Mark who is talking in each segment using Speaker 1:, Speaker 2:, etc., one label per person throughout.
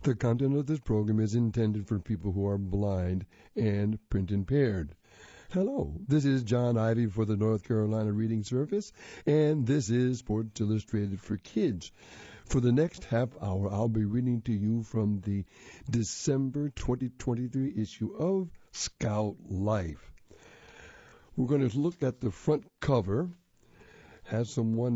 Speaker 1: The content of this program is intended for people who are blind and print impaired. Hello, this is John Ivy for the North Carolina Reading Service, and this is Sports Illustrated for Kids. For the next half hour, I'll be reading to you from the December 2023 issue of Scout Life. We're going to look at the front cover. Has someone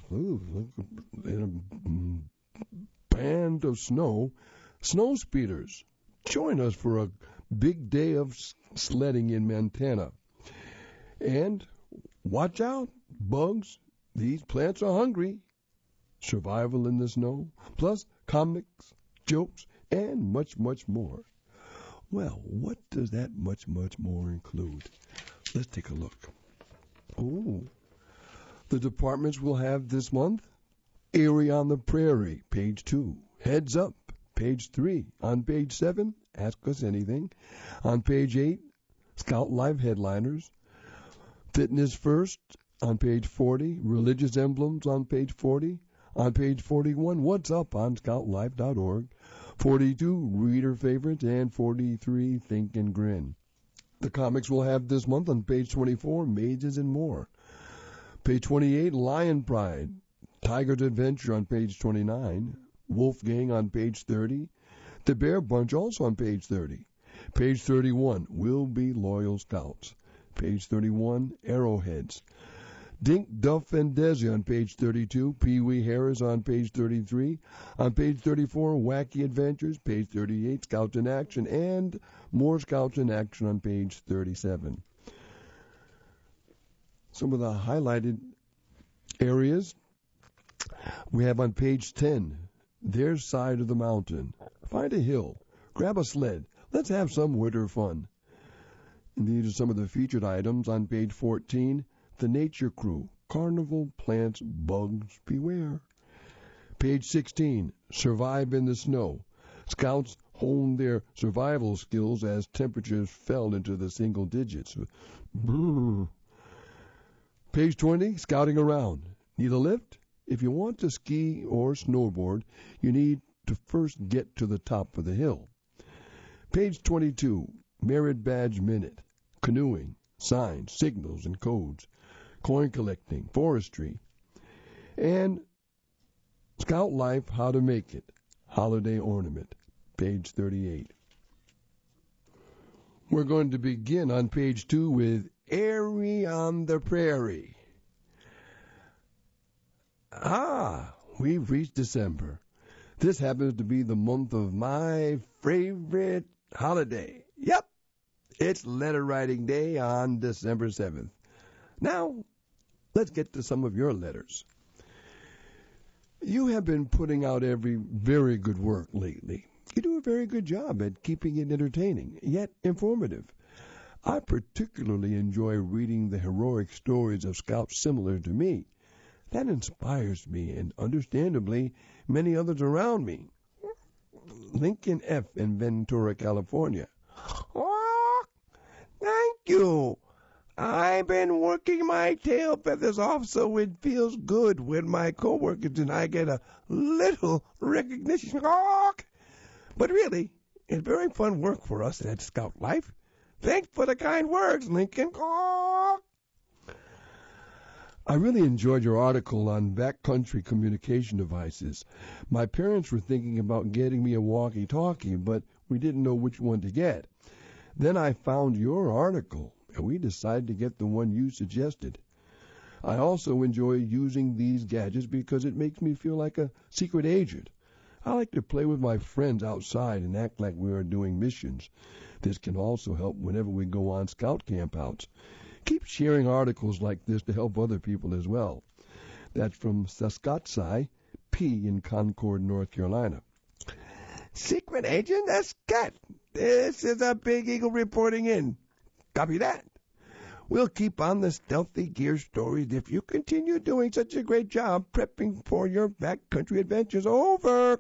Speaker 1: in a band of snow speeders. Join us for a big day of sledding in Montana. And watch out, bugs. These plants are hungry. Survival in the snow, plus comics, jokes, and much, much more. Well, what does that much, much more include? Let's take a look. Oh, the departments we'll have this month. Erie on the Prairie, page 2. Heads Up, page 3. On page 7, Ask Us Anything. On page 8, Scout Life Headliners. Fitness First, on page 40. Religious Emblems, on page 40. On page 41, What's Up on ScoutLife.org. 42, Reader Favorites. And 43, Think and Grin. The comics we'll have this month on page 24, Mazes and More. Page 28, Lion Pride. Tiger's Adventure on page 29. Wolfgang on page 30. The Bear Bunch also on page 30. Page 31, We'll Be Loyal Scouts. Page 31, Arrowheads. Dink, Duff, and Desi on page 32. Pee Wee Harris on page 33. On page 34, Wacky Adventures. Page 38, Scouts in Action. And more Scouts in Action on page 37. Some of the highlighted areas we have on page 10, their side of the mountain. Find a hill, grab a sled, let's have some winter fun. And these are some of the featured items on page 14, the Nature Crew, Carnival Plants, Bugs, Beware. Page 16, Survive in the Snow. Scouts honed their survival skills as temperatures fell into the single digits. Brrr. Page 20, Scouting Around. Need a lift? If you want to ski or snowboard, you need to first get to the top of the hill. Page 22, Merit Badge Minute. Canoeing, signs, signals, and codes. Coin collecting, forestry. And Scout Life, How to Make It. Holiday Ornament. Page 38. We're going to begin on page 2 with Erie on the Prairie. We've reached December. This happens to be the month of my favorite holiday. Yep, it's Letter Writing Day on December 7th. Now, let's get to some of your letters. You have been putting out very good work lately. You do a very good job at keeping it entertaining, yet informative. I particularly enjoy reading the heroic stories of scouts similar to me. That inspires me and, understandably, many others around me. Lincoln F. in Ventura, California. Oh, thank you. I've been working my tail feathers off so it feels good when my coworkers and I get a little recognition. Oh, but really, it's very fun work for us at Scout Life. Thanks for the kind words, Lincoln. Oh. I really enjoyed your article on backcountry communication devices. My parents were thinking about getting me a walkie-talkie, but we didn't know which one to get. Then I found your article, and we decided to get the one you suggested. I also enjoy using these gadgets because it makes me feel like a secret agent. I like to play with my friends outside and act like we are doing missions. This can also help whenever we go on scout campouts. Keep sharing articles like this to help other people as well. That's from Saskatsai P. in Concord, North Carolina. Secret Agent Scott, this is a Big Eagle reporting in. Copy that. We'll keep on the stealthy gear stories if you continue doing such a great job prepping for your backcountry adventures. Over.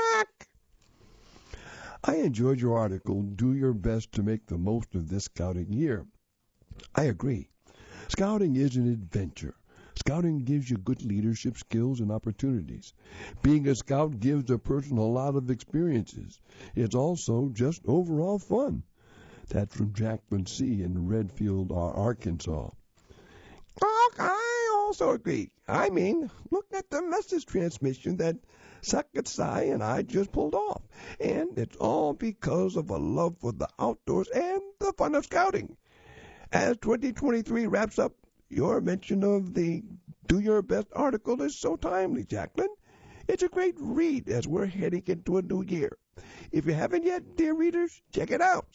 Speaker 1: I enjoyed your article. Do your best to make the most of this scouting year. I agree. Scouting is an adventure. Scouting gives you good leadership skills and opportunities. Being a scout gives a person a lot of experiences. It's also just overall fun. That's from Jacqueline C. in Redfield, Arkansas. Oh, I also agree. I mean, look at the message transmission that Sakatsuki and I just pulled off. And it's all because of a love for the outdoors and the fun of scouting. As 2023 wraps up, your mention of the Do Your Best article is so timely, Jacqueline. It's a great read as we're heading into a new year. If you haven't yet, dear readers, check it out.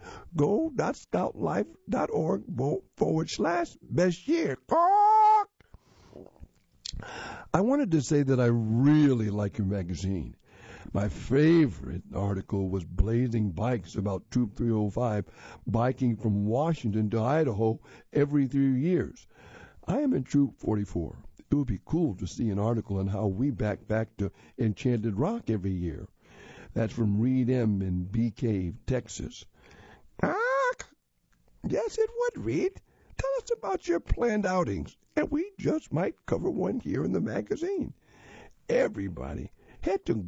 Speaker 1: go.scoutlife.org/best year. I wanted to say that I really like your magazine. My favorite article was Blazing Bikes about Troop 305, biking from Washington to Idaho every 3 years. I am in Troop 44. It would be cool to see an article on how we back to Enchanted Rock every year. That's from Reed M. in Bee Cave, Texas. Yes, it would, Reed. Tell us about your planned outings, and we just might cover one here in the magazine. Everybody, head to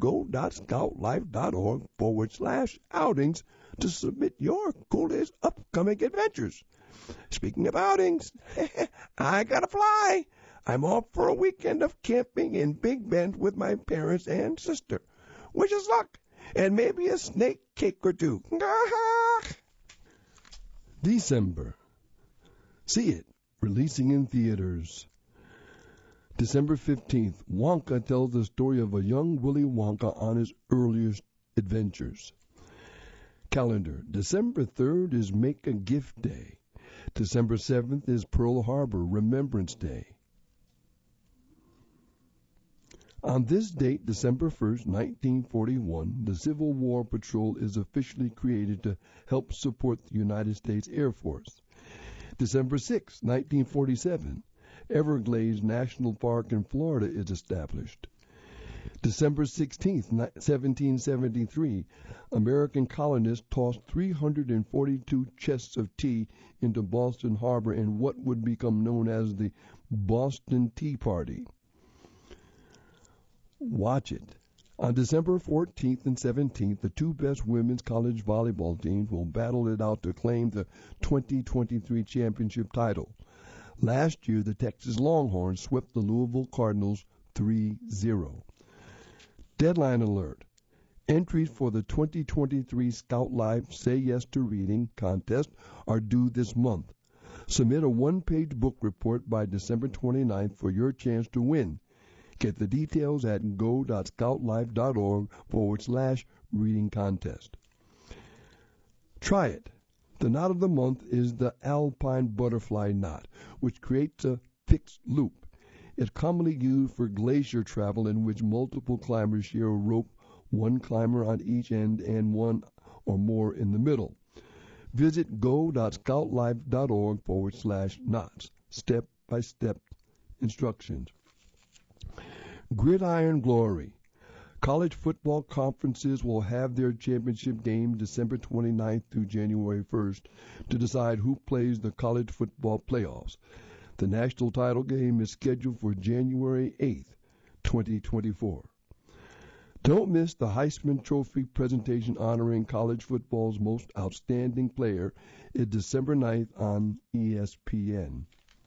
Speaker 1: go.scoutlife.org/outings to submit your coolest upcoming adventures. Speaking of outings, I gotta fly. I'm off for a weekend of camping in Big Bend with my parents and sister. Wish us luck, and maybe a snake cake or two. December. See It, releasing in theaters. December 15th, Wonka tells the story of a young Willy Wonka on his earliest adventures. Calendar. December 3rd is Make a Gift Day. December 7th is Pearl Harbor Remembrance Day. On this date, December 1st, 1941, the Civil War Patrol is officially created to help support the United States Air Force. December 6, 1947, Everglades National Park in Florida is established. December 16, 1773, American colonists tossed 342 chests of tea into Boston Harbor in what would become known as the Boston Tea Party. Watch it. On December 14th and 17th, the two best women's college volleyball teams will battle it out to claim the 2023 championship title. Last year, the Texas Longhorns swept the Louisville Cardinals 3-0. Deadline alert. Entries for the 2023 Scout Life Say Yes to Reading contest are due this month. Submit a one-page book report by December 29th for your chance to win. Get the details at go.scoutlife.org/reading contest. Try it. The knot of the month is the alpine butterfly knot, which creates a fixed loop. It's commonly used for glacier travel in which multiple climbers share a rope, one climber on each end and one or more in the middle. Visit go.scoutlife.org/knots. Step-by-step instructions. Gridiron Glory. College football conferences will have their championship game December 29th through January 1st to decide who plays the college football playoffs. The national title game is scheduled for January 8th, 2024. Don't miss the Heisman Trophy presentation honoring college football's most outstanding player. It's December 9th on ESPN.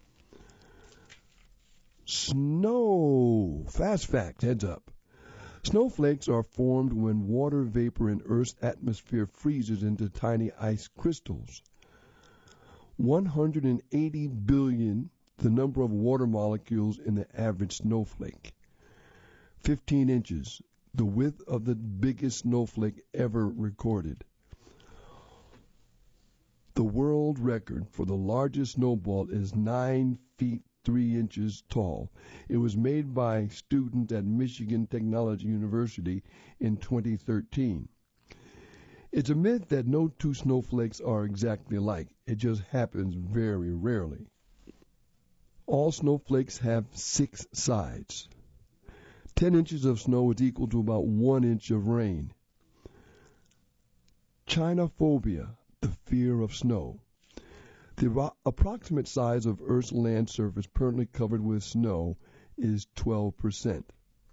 Speaker 1: Snow. Fast fact, heads up. Snowflakes are formed when water vapor in Earth's atmosphere freezes into tiny ice crystals. 180 billion, the number of water molecules in the average snowflake. 15 inches, the width of the biggest snowflake ever recorded. The world record for the largest snowball is 9 feet 3 inches tall. It was made by students at Michigan Technology University in 2013. It's a myth that no two snowflakes are exactly alike. It just happens very rarely. All snowflakes have 6 sides. 10 inches of snow is equal to about 1 inch of rain. Chinophobia, the fear of snow. The approximate size of Earth's land surface permanently covered with snow is 12%.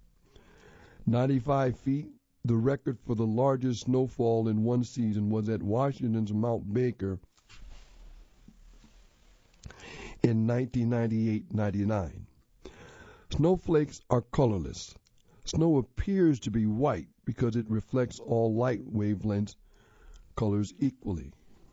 Speaker 1: 95 feet, the record for the largest snowfall in one season, was at Washington's Mount Baker in 1998-99. Snowflakes are colorless. Snow appears to be white because it reflects all light wavelengths colors equally.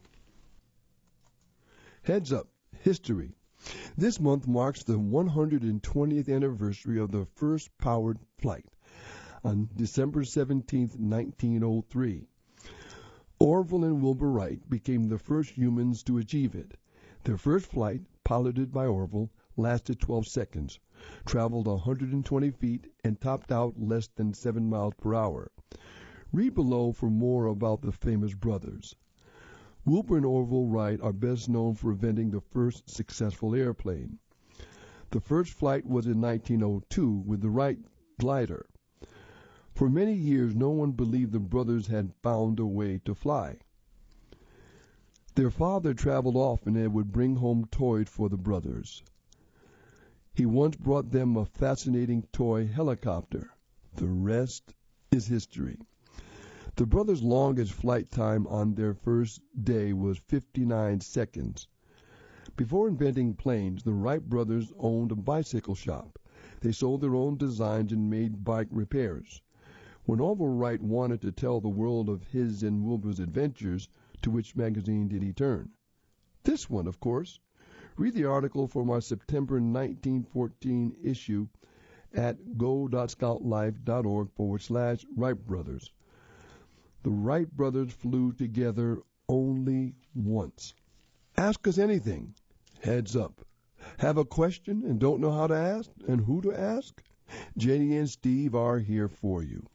Speaker 1: Heads up, history. This month marks the 120th anniversary of the first powered flight on December 17, 1903. Orville and Wilbur Wright became the first humans to achieve it. Their first flight, piloted by Orville, lasted 12 seconds, traveled 120 feet, and topped out less than 7 miles per hour. Read below for more about the famous brothers. Wilbur and Orville Wright are best known for inventing the first successful airplane. The first flight was in 1902 with the Wright glider. For many years, no one believed the brothers had found a way to fly. Their father traveled often and would bring home toys for the brothers. He once brought them a fascinating toy helicopter. The rest is history. The brothers' longest flight time on their first day was 59 seconds. Before inventing planes, the Wright brothers owned a bicycle shop. They sold their own designs and made bike repairs. When Orville Wright wanted to tell the world of his and Wilbur's adventures, to which magazine did he turn? This one, of course. Read the article from our September 1914 issue at go.scoutlife.org/Wright Brothers. The Wright brothers flew together only once. Ask us anything. Heads up. Have a question and don't know how to ask and who to ask? Jenny and Steve are here for you.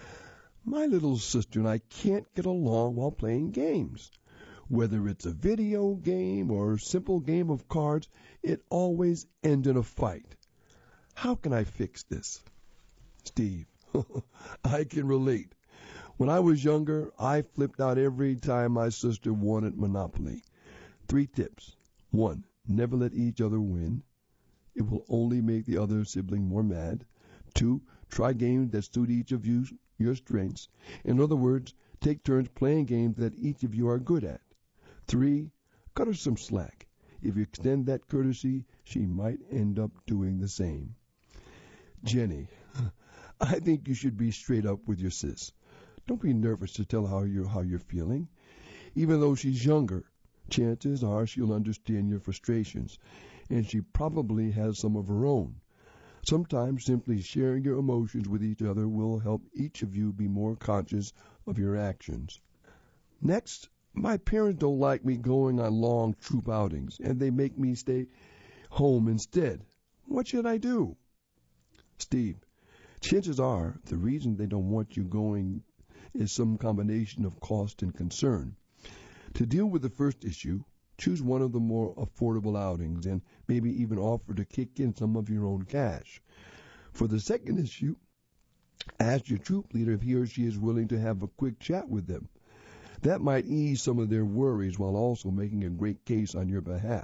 Speaker 1: My little sister and I can't get along while playing games. Whether it's a video game or a simple game of cards, it always ends in a fight. How can I fix this? Steve, I can relate. When I was younger, I flipped out every time my sister wanted Monopoly. 3 tips. 1. Never let each other win. It will only make the other sibling more mad. 2. Try games that suit each of your strengths. In other words, take turns playing games that each of you are good at. 3. Cut her some slack. If you extend that courtesy, she might end up doing the same. Jenny, I think you should be straight up with your sis. Don't be nervous to tell her how you're feeling. Even though she's younger, chances are she'll understand your frustrations, and she probably has some of her own. Sometimes simply sharing your emotions with each other will help each of you be more conscious of your actions. Next, my parents don't like me going on long troop outings, and they make me stay home instead. What should I do? Steve, chances are the reason they don't want you going is some combination of cost and concern. To deal with the first issue, choose one of the more affordable outings and maybe even offer to kick in some of your own cash. For the second issue, ask your troop leader if he or she is willing to have a quick chat with them. That might ease some of their worries while also making a great case on your behalf.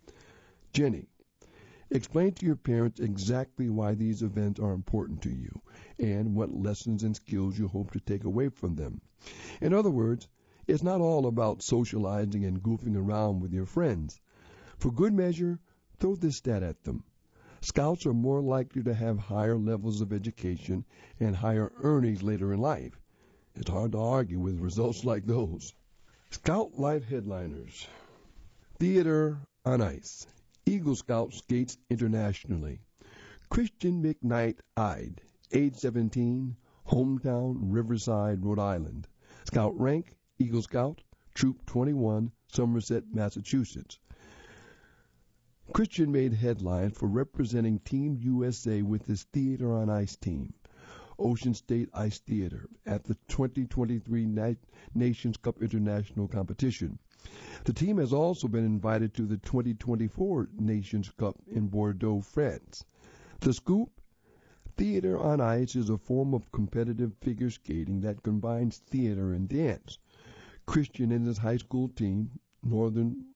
Speaker 1: Jenny, explain to your parents exactly why these events are important to you and what lessons and skills you hope to take away from them. In other words, it's not all about socializing and goofing around with your friends. For good measure, throw this stat at them. Scouts are more likely to have higher levels of education and higher earnings later in life. It's hard to argue with results like those. Scout Life headliners. Theater on Ice. Eagle Scout skates internationally. Christian McKnight Ide, age 17, hometown Riverside, Rhode Island. Scout rank, Eagle Scout, Troop 21, Somerset, Massachusetts. Christian made headlines for representing Team USA with his Theater on Ice team, Ocean State Ice Theater, at the 2023 Nations Cup International Competition. The team has also been invited to the 2024 Nations Cup in Bordeaux, France. The scoop? Theater on Ice is a form of competitive figure skating that combines theater and dance. Christian and his high school team, Northern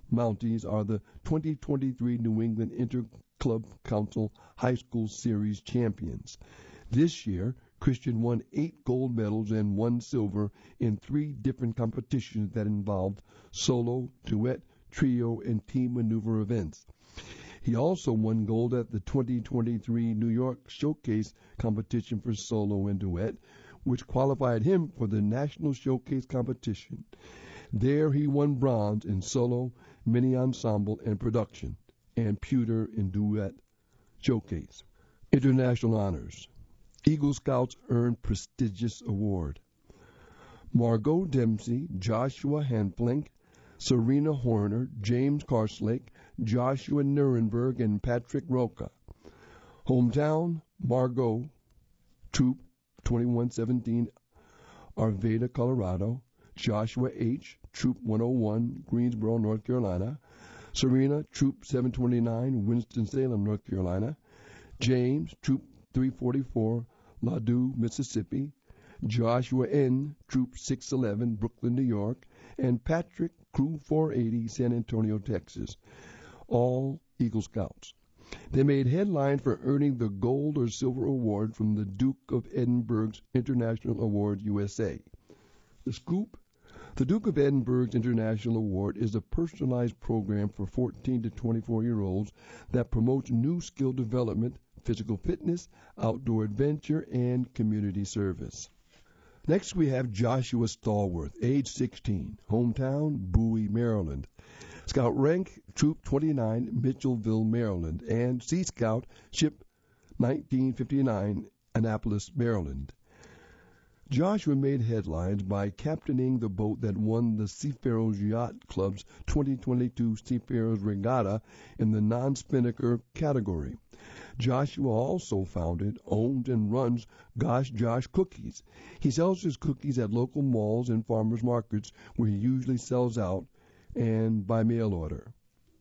Speaker 1: Mounties are the 2023 New England Inter-Club Council High School Series champions. This year, Christian won 8 gold medals and 1 silver in 3 different competitions that involved solo, duet, trio, and team maneuver events. He also won gold at the 2023 New York Showcase competition for solo and duet, which qualified him for the National Showcase competition. There he won bronze in solo, mini ensemble, and production, and pewter in duet showcase. International honors. Eagle Scouts earn prestigious award. Margot Dempsey, Joshua Hanflink, Serena Horner, James Karslake, Joshua Nuremberg, and Patrick Roca. Hometown, Margot, Troop 2117, Arvada, Colorado. Joshua H., Troop 101, Greensboro, North Carolina. Serena, Troop 729, Winston-Salem, North Carolina. James, Troop 344, Ladue, Mississippi. Joshua N., Troop 611, Brooklyn, New York. And Patrick, Crew 480, San Antonio, Texas. All Eagle Scouts. They made headline for earning the gold or silver award from the Duke of Edinburgh's International Award USA. The scoop? The Duke of Edinburgh's International Award is a personalized program for 14 to 24-year-olds that promotes new skill development, physical fitness, outdoor adventure, and community service. Next, we have Joshua Stallworth, age 16, hometown, Bowie, Maryland. Scout rank, Troop 29, Mitchellville, Maryland, and Sea Scout, Ship 1959, Annapolis, Maryland. Joshua made headlines by captaining the boat that won the Seafarers Yacht Club's 2022 Seafarers Regatta in the non-spinnaker category. Joshua also founded, owns, and runs Gosh Josh Cookies. He sells his cookies at local malls and farmers markets where he usually sells out and by mail order.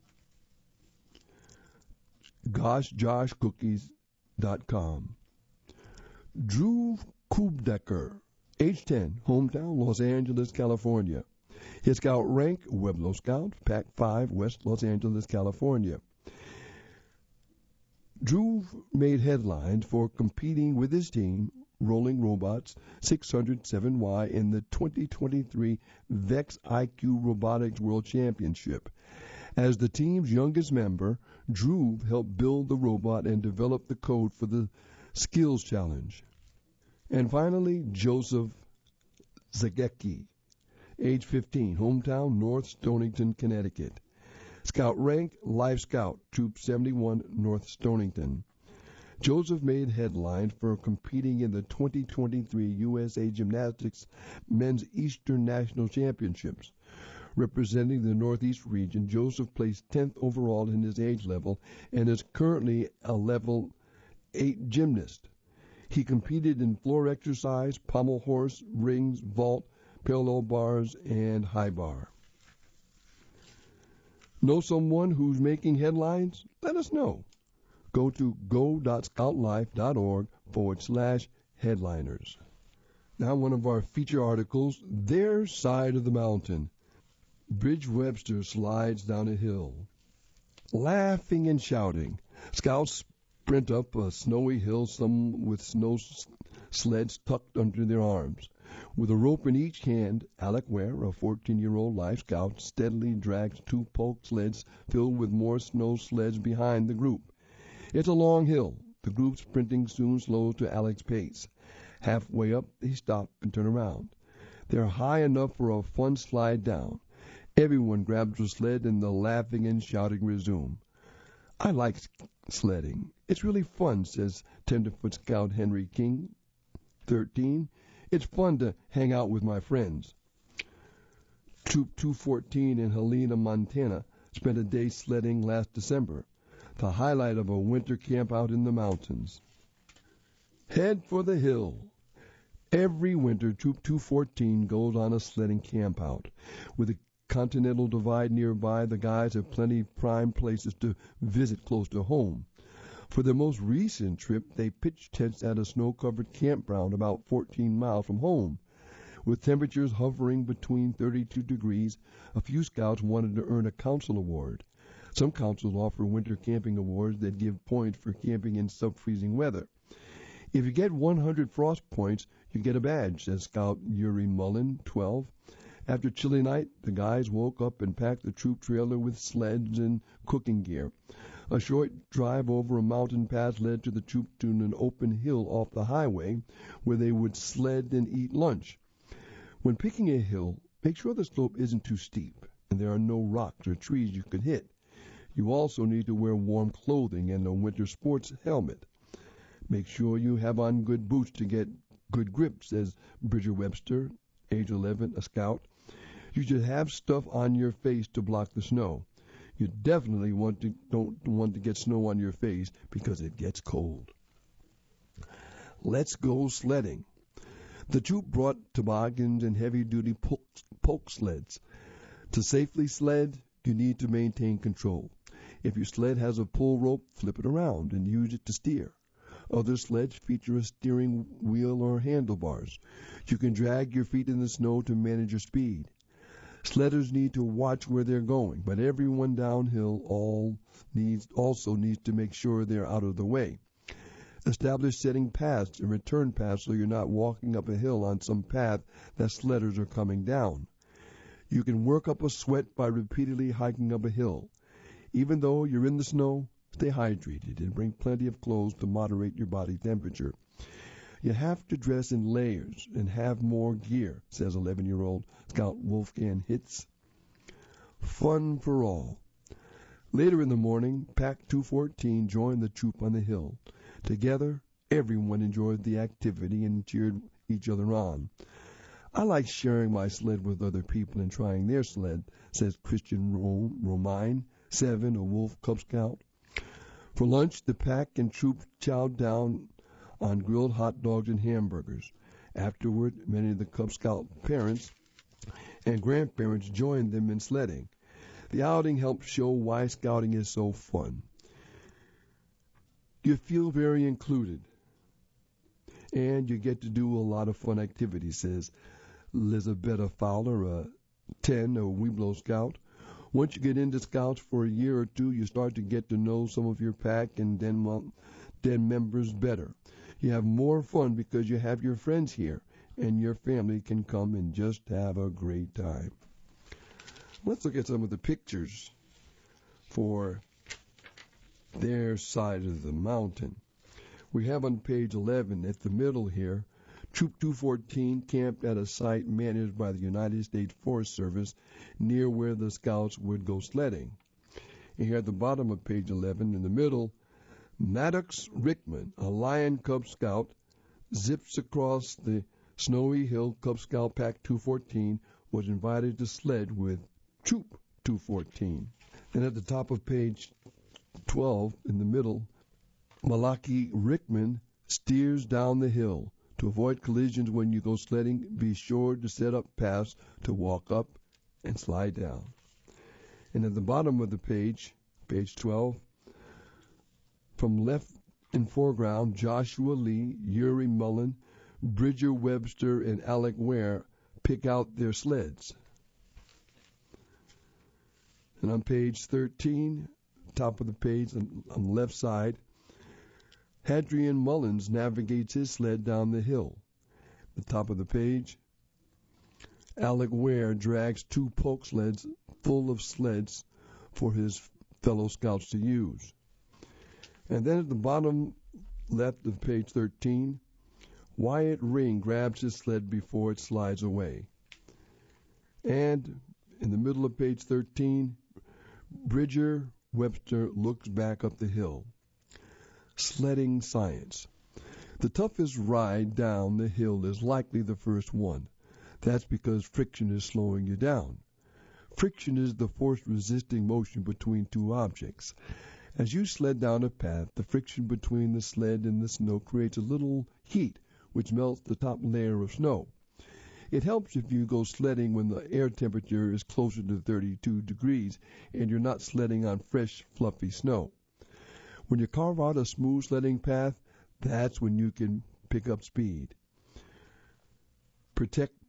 Speaker 1: GoshJoshCookies.com. Drew Kubdecker, age 10, hometown, Los Angeles, California. His scout rank, Pueblo Scout, Pac 5, West Los Angeles, California. Drew made headlines for competing with his team, Rolling Robots 607Y, in the 2023 VEX IQ Robotics World Championship. As the team's youngest member, Drew helped build the robot and develop the code for the Skills Challenge. And finally, Joseph Zagecki, age 15, hometown, North Stonington, Connecticut. Scout rank, Life Scout, Troop 71, North Stonington. Joseph made headlines for competing in the 2023 USA Gymnastics Men's Eastern National Championships. Representing the Northeast region, Joseph placed 10th overall in his age level and is currently a level 8 gymnast. He competed in floor exercise, pommel horse, rings, vault, parallel bars, and high bar. Know someone who's making headlines? Let us know. Go to go.scoutlife.org/headliners. Now one of our feature articles, Their Side of the Mountain. Bridge Webster slides down a hill. Laughing and shouting, scouts sprint up a snowy hill, some with snow sleds tucked under their arms. With a rope in each hand, Alec Ware, a 14-year-old Life Scout, steadily drags 2 poke sleds filled with more snow sleds behind the group. It's a long hill. The group sprinting soon slows to Alec's pace. Halfway up, they stop and turn around. They're high enough for a fun slide down. Everyone grabs a sled and the laughing and shouting resume. I like sledding. It's really fun, says Tenderfoot Scout Henry King, 13. It's fun to hang out with my friends. Troop 214 in Helena, Montana, spent a day sledding last December, the highlight of a winter camp out in the mountains. Head for the hill. Every winter, Troop 214 goes on a sledding camp out. With the Continental Divide nearby, the guys have plenty of prime places to visit close to home. For their most recent trip, they pitched tents at a snow-covered campground about 14 miles from home. With temperatures hovering between 32 degrees, a few scouts wanted to earn a council award. Some councils offer winter camping awards that give points for camping in sub-freezing weather. If you get 100 frost points, you get a badge, says Scout Yuri Mullen, 12. After chilly night, the guys woke up and packed the troop trailer with sleds and cooking gear. A short drive over a mountain pass led to the troop to an open hill off the highway where they would sled and eat lunch. When picking a hill, make sure the slope isn't too steep and there are no rocks or trees you could hit. You also need to wear warm clothing and a winter sports helmet. Make sure you have on good boots to get good grip, says Bridger Webster, age 11, a scout. You should have stuff on your face to block the snow. You definitely don't want to get snow on your face because it gets cold. Let's go sledding. The troop brought toboggans and heavy-duty poke sleds. To safely sled, you need to maintain control. If your sled has a pull rope, flip it around and use it to steer. Other sleds feature a steering wheel or handlebars. You can drag your feet in the snow to manage your speed. Sledders need to watch where they're going, but everyone downhill also needs to make sure they're out of the way. Establish setting paths and return paths so you're not walking up a hill on some path that sledders are coming down. You can work up a sweat by repeatedly hiking up a hill. Even though you're in the snow, stay hydrated and bring plenty of clothes to moderate your body temperature. You have to dress in layers and have more gear, says 11-year-old Scout Wolfgang Hitz. Fun for all. Later in the morning, Pack 214 joined the troop on the hill. Together, everyone enjoyed the activity and cheered each other on. I like sharing my sled with other people and trying their sled, says Christian Romine, 7, a Wolf Cub Scout. For lunch, the pack and troop chowed down on grilled hot dogs and hamburgers. Afterward, many of the Cub Scout parents and grandparents joined them in sledding. The outing helped show why scouting is so fun. You feel very included, and you get to do a lot of fun activities, says Lizabetta Fowler, a 10, a Weeblo Scout. Once you get into Scouts for a year or two, you start to get to know some of your pack and den members better. You have more fun because you have your friends here, and your family can come and just have a great time. Let's look at some of the pictures for their side of the mountain. We have on page 11 at the middle here, Troop 214 camped at a site managed by the United States Forest Service near where the Scouts would go sledding. And here at the bottom of page 11 in the middle, Maddox Rickman, a Lion Cub Scout, zips across the snowy hill. Cub Scout Pack 214 was invited to sled with Troop 214. And at the top of page 12 in the middle, Malaki Rickman steers down the hill. To avoid collisions when you go sledding, be sure to set up paths to walk up and slide down. And at the bottom of the page, page 12, from left in foreground, Joshua Lee, Yuri Mullen, Bridger Webster, and Alec Ware pick out their sleds. And on page 13, top of the page on the left side, Hadrian Mullins navigates his sled down the hill. At the top of the page, Alec Ware drags 2 poke sleds full of sleds for his fellow scouts to use. And then at the bottom left of page 13, Wyatt Ring grabs his sled before it slides away. And in the middle of page 13, Bridger Webster looks back up the hill. Sledding science. The toughest ride down the hill is likely the first one. That's because friction is slowing you down. Friction is the force resisting motion between two objects. As you sled down a path, the friction between the sled and the snow creates a little heat, which melts the top layer of snow. It helps if you go sledding when the air temperature is closer to 32 degrees and you're not sledding on fresh, fluffy snow. When you carve out a smooth sledding path, that's when you can pick up speed. Protect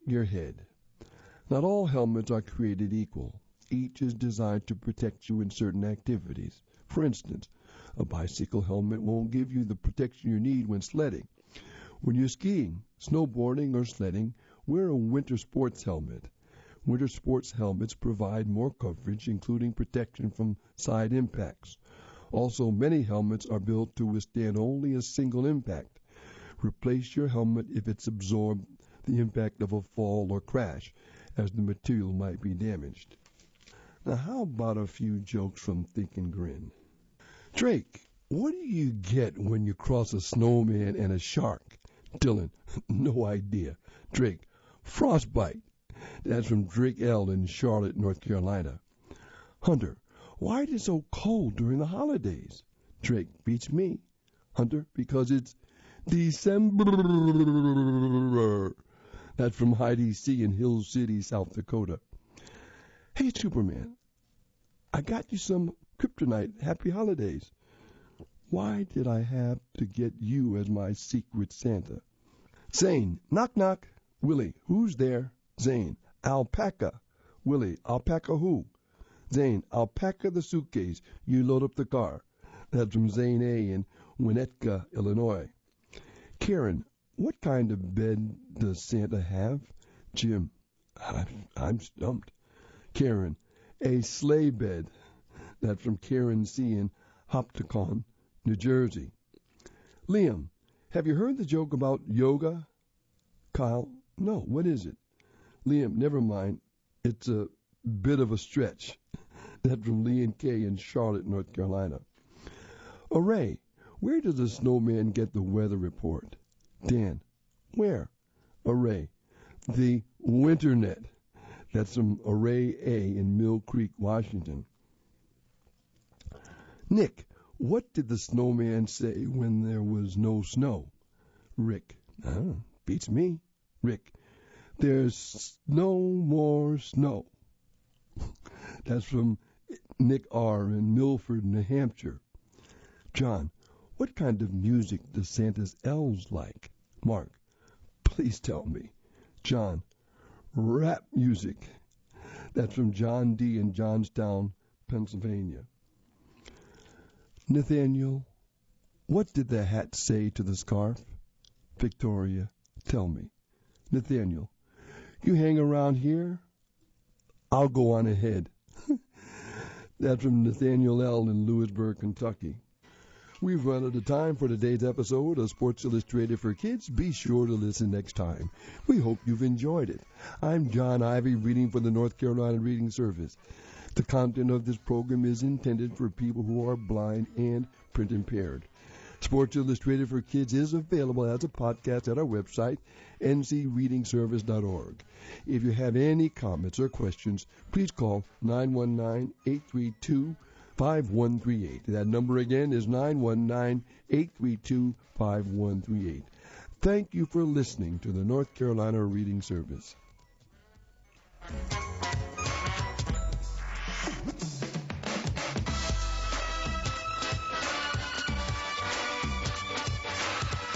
Speaker 1: your head. Not all helmets are created equal. Each is designed to protect you in certain activities. For instance, a bicycle helmet won't give you the protection you need when sledding. When you're skiing, snowboarding, or sledding, wear a winter sports helmet. Winter sports helmets provide more coverage, including protection from side impacts. Also, many helmets are built to withstand only a single impact. Replace your helmet if it's absorbed the impact of a fall or crash, as the material might be damaged. Now, how about a few jokes from Think and Grin? Drake, what do you get when you cross a snowman and a shark? Dylan, no idea. Drake, frostbite. That's from Drake L. in Charlotte, North Carolina. Hunter, why is it so cold during the holidays? Drake, beats me. Hunter, because it's December. That's from Heidi C. in Hill City, South Dakota. Hey, Superman, I got you some kryptonite. Happy holidays. Why did I have to get you as my secret Santa? Zane, knock knock. Willie, who's there? Zane, alpaca. Willie, alpaca who? Zane, alpaca the suitcase. You load up the car. That's from Zane A. in Winnetka, Illinois. Karen, what kind of bed does Santa have? Jim, I'm stumped. Karen, a sleigh bed. That's from Karen C. in Hopticon, New Jersey. Liam, have you heard the joke about yoga? Kyle, no, what is it? Liam, never mind. It's a bit of a stretch. That's from Lee and Kay in Charlotte, North Carolina. Array, where does the snowman get the weather report? Dan, where? Array, the Winternet. That's from Array A. in Mill Creek, Washington. Nick, what did the snowman say when there was no snow? Rick, beats me. Rick, there's no more snow. That's from Nick R. in Milford, New Hampshire. John, what kind of music does Santa's elves like? Mark, please tell me. John, rap music. That's from John D. in Johnstown, Pennsylvania. Nathaniel, what did the hat say to the scarf? Victoria, tell me. Nathaniel, you hang around here? I'll go on ahead. That's from Nathaniel L. in Lewisburg, Kentucky. We've run out of time for today's episode of Sports Illustrated for Kids. Be sure to listen next time. We hope you've enjoyed it. I'm John Ivy, reading for the North Carolina Reading Service. The content of this program is intended for people who are blind and print impaired. Sports Illustrated for Kids is available as a podcast at our website, ncreadingservice.org. If you have any comments or questions, please call 919-832-5138. That number again is 919-832-5138. Thank you for listening to the North Carolina Reading Service.